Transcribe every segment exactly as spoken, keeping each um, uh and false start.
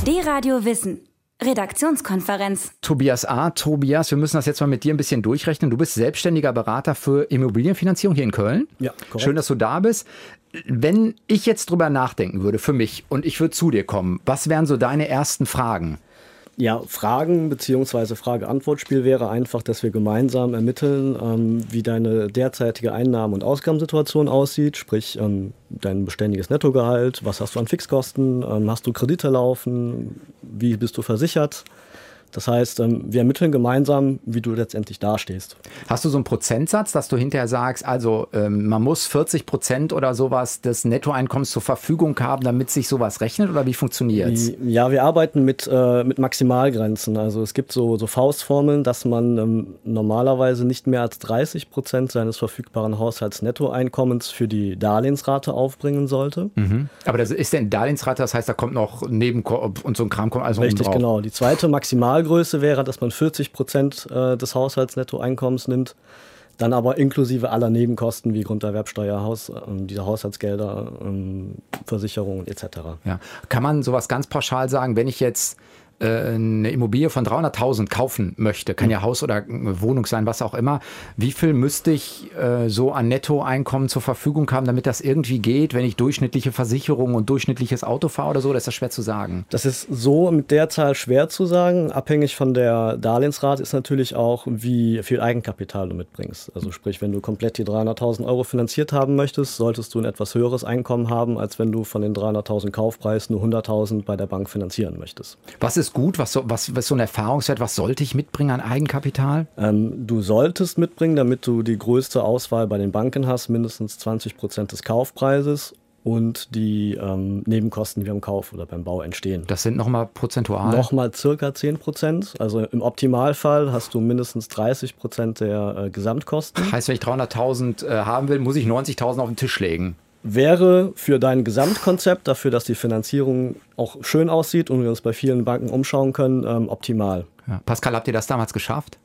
D-Radio Wissen. Redaktionskonferenz. Tobias A. Tobias, wir müssen das jetzt mal mit dir ein bisschen durchrechnen. Du bist selbstständiger Berater für Immobilienfinanzierung hier in Köln. Ja, korrekt. Schön, dass du da bist. Wenn ich jetzt drüber nachdenken würde, für mich, und ich würde zu dir kommen, was wären so deine ersten Fragen? Ja, Fragen bzw. Frage-Antwort-Spiel wäre einfach, dass wir gemeinsam ermitteln, ähm, wie deine derzeitige Einnahmen- und Ausgabensituation aussieht, sprich ähm, dein beständiges Nettogehalt, was hast du an Fixkosten, ähm, hast du Kredite laufen, wie bist du versichert. Das heißt, ähm, wir ermitteln gemeinsam, wie du letztendlich dastehst. Hast du so einen Prozentsatz, dass du hinterher sagst, also ähm, man muss vierzig Prozent oder sowas des Nettoeinkommens zur Verfügung haben, damit sich sowas rechnet, oder wie funktioniert's? Ja, wir arbeiten mit, äh, mit Maximalgrenzen. Also es gibt so, so Faustformeln, dass man ähm, normalerweise nicht mehr als dreißig Prozent seines verfügbaren Haushaltsnettoeinkommens für die Darlehensrate aufbringen sollte. Mhm. Aber das ist denn Darlehensrate, das heißt, da kommt noch neben und so ein Kram kommt also Richtig, oben drauf. genau. Die zweite Maximalgröße wäre, dass man vierzig Prozent äh, des Haushaltsnettoeinkommens nimmt, dann aber inklusive aller Nebenkosten wie Grunderwerbsteuer, Haus, äh, diese Haushaltsgelder, ähm, Versicherungen et cetera. Ja. Kann man sowas ganz pauschal sagen, wenn ich jetzt äh, eine Immobilie von dreihunderttausend kaufen möchte, kann ja Haus oder Wohnung sein, was auch immer, wie viel müsste ich äh, so an Nettoeinkommen zur Verfügung haben, damit das irgendwie geht, wenn ich durchschnittliche Versicherung und durchschnittliches Auto fahre oder so? Das ist das schwer zu sagen. Das ist so mit der Zahl schwer zu sagen. Abhängig von der Darlehensrate ist natürlich auch, wie viel Eigenkapital du mitbringst. Also sprich, wenn du komplett die dreihunderttausend Euro finanziert haben möchtest, solltest du ein etwas höheres Einkommen haben, als wenn du von den dreihunderttausend Kaufpreis nur hunderttausend bei der Bank finanzieren möchtest. Was ist gut? Was, so, was, was ist so ein Erfahrungswert? Was sollte ich mitbringen an Eigenkapital? Ähm, du solltest mitbringen, damit du die größte Auswahl bei den Banken hast, mindestens zwanzig Prozent des Kaufpreises und die ähm, Nebenkosten, die beim Kauf oder beim Bau entstehen. Das sind nochmal prozentual? Nochmal circa zehn Prozent. Also im Optimalfall hast du mindestens dreißig Prozent der äh, Gesamtkosten. Heißt, wenn ich dreihunderttausend äh, haben will, muss ich neunzigtausend auf den Tisch legen? Wäre für dein Gesamtkonzept, dafür, dass die Finanzierung auch schön aussieht und wir uns bei vielen Banken umschauen können, ähm, optimal. Ja. Pascal, habt ihr das damals geschafft?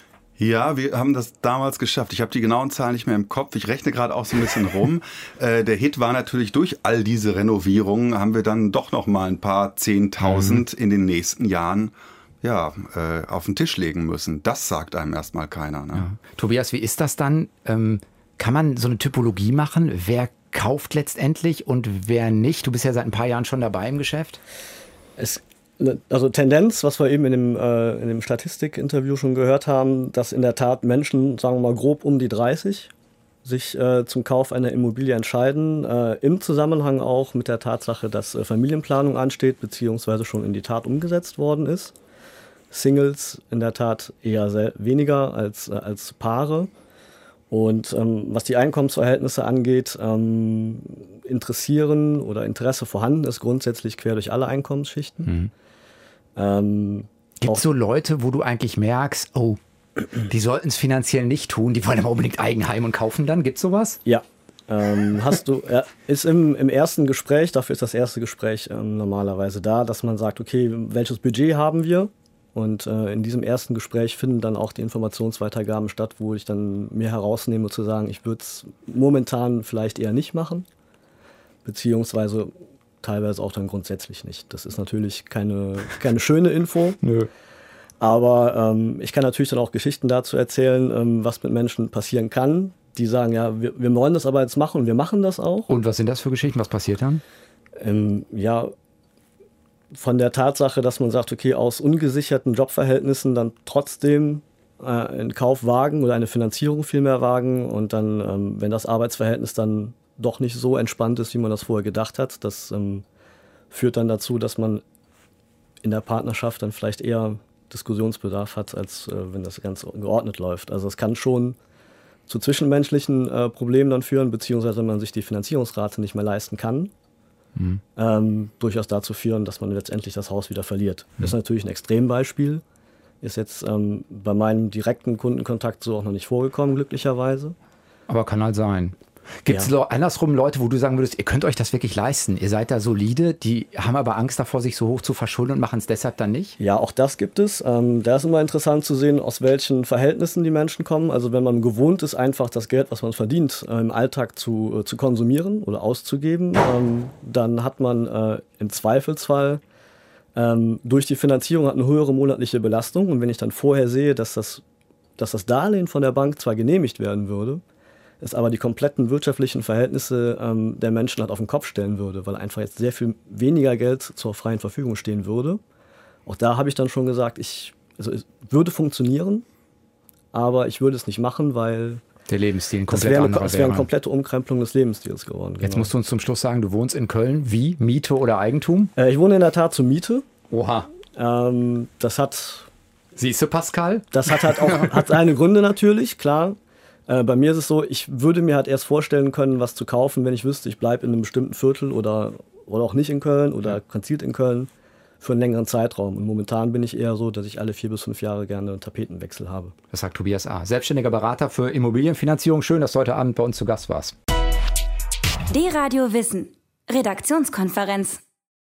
Ja, wir haben das damals geschafft. Ich habe die genauen Zahlen nicht mehr im Kopf. Ich rechne gerade auch so ein bisschen rum. äh, der Hit war natürlich, durch all diese Renovierungen haben wir dann doch noch mal ein paar Zehntausend mhm. in den nächsten Jahren ja, äh, auf den Tisch legen müssen. Das sagt einem erstmal keiner. Ne? Ja. Tobias, wie ist das dann? Ähm, kann man so eine Typologie machen? Wer kauft letztendlich und wer nicht? Du bist ja seit ein paar Jahren schon dabei im Geschäft. Es, also Tendenz, was wir eben in dem, äh, in dem Statistikinterview schon gehört haben, dass in der Tat Menschen, sagen wir mal grob um die dreißig, sich äh, zum Kauf einer Immobilie entscheiden. Äh, Im Zusammenhang auch mit der Tatsache, dass äh, Familienplanung ansteht, beziehungsweise schon in die Tat umgesetzt worden ist. Singles in der Tat eher sehr weniger als, äh, als Paare. Und ähm, was die Einkommensverhältnisse angeht, ähm, interessieren oder Interesse vorhanden ist grundsätzlich quer durch alle Einkommensschichten. Mhm. Ähm, Gibt es so Leute, wo du eigentlich merkst, oh, die sollten es finanziell nicht tun, die wollen aber unbedingt Eigenheim und kaufen dann? Gibt es sowas? Ja. Ähm, hast du, ja, ist im, im ersten Gespräch, dafür ist das erste Gespräch ähm, normalerweise da, dass man sagt, okay, welches Budget haben wir? Und äh, in diesem ersten Gespräch finden dann auch die Informationsweitergaben statt, wo ich dann mir herausnehme zu sagen, ich würde es momentan vielleicht eher nicht machen, beziehungsweise teilweise auch dann grundsätzlich nicht. Das ist natürlich keine, keine schöne Info, Nö. aber ähm, ich kann natürlich dann auch Geschichten dazu erzählen, ähm, was mit Menschen passieren kann, die sagen, ja, wir, wir wollen das aber jetzt machen und wir machen das auch. Und was sind das für Geschichten? Was passiert dann? Ähm, ja, von der Tatsache, dass man sagt, okay, aus ungesicherten Jobverhältnissen dann trotzdem äh, einen Kauf wagen oder eine Finanzierung vielmehr wagen und dann, ähm, wenn das Arbeitsverhältnis dann doch nicht so entspannt ist, wie man das vorher gedacht hat, das ähm, führt dann dazu, dass man in der Partnerschaft dann vielleicht eher Diskussionsbedarf hat, als äh, wenn das ganz geordnet läuft. Also es kann schon zu zwischenmenschlichen äh, Problemen dann führen, beziehungsweise wenn man sich die Finanzierungsrate nicht mehr leisten kann, Mhm. Ähm, durchaus dazu führen, dass man letztendlich das Haus wieder verliert. Mhm. Das ist natürlich ein Extrembeispiel. Ist jetzt ähm, bei meinem direkten Kundenkontakt so auch noch nicht vorgekommen, glücklicherweise. Aber kann halt sein. Gibt es ja. andersrum Leute, wo du sagen würdest, ihr könnt euch das wirklich leisten? Ihr seid da solide, die haben aber Angst davor, sich so hoch zu verschulden und machen es deshalb dann nicht? Ja, auch das gibt es. Ähm, da ist immer interessant zu sehen, aus welchen Verhältnissen die Menschen kommen. Also wenn man gewohnt ist, einfach das Geld, was man verdient, äh, im Alltag zu, äh, zu konsumieren oder auszugeben, ähm, dann hat man äh, im Zweifelsfall Ähm, durch die Finanzierung hat eine höhere monatliche Belastung. Und wenn ich dann vorher sehe, dass das, dass das Darlehen von der Bank zwar genehmigt werden würde, es aber die kompletten wirtschaftlichen Verhältnisse ähm, der Menschen halt auf den Kopf stellen würde, weil einfach jetzt sehr viel weniger Geld zur freien Verfügung stehen würde. Auch da habe ich dann schon gesagt, ich, also es würde funktionieren, aber ich würde es nicht machen, weil der Lebensstil ein das komplett wäre eine, anderer das wäre eine wäre. komplette Umkrempelung des Lebensstils geworden. Jetzt genau. musst du uns zum Schluss sagen, du wohnst in Köln. Wie? Miete oder Eigentum? Äh, ich wohne in der Tat zur Miete. Oha. Ähm, das hat, Siehst du, Pascal? das hat halt auch hat seine Gründe natürlich, klar. Äh, bei mir ist es so, ich würde mir halt erst vorstellen können, was zu kaufen, wenn ich wüsste, ich bleibe in einem bestimmten Viertel oder, oder auch nicht in Köln oder konzilt in Köln für einen längeren Zeitraum. Und momentan bin ich eher so, dass ich alle vier bis fünf Jahre gerne einen Tapetenwechsel habe. Das sagt Tobias A., selbstständiger Berater für Immobilienfinanzierung. Schön, dass du heute Abend bei uns zu Gast warst. D-Radio Wissen. Redaktionskonferenz.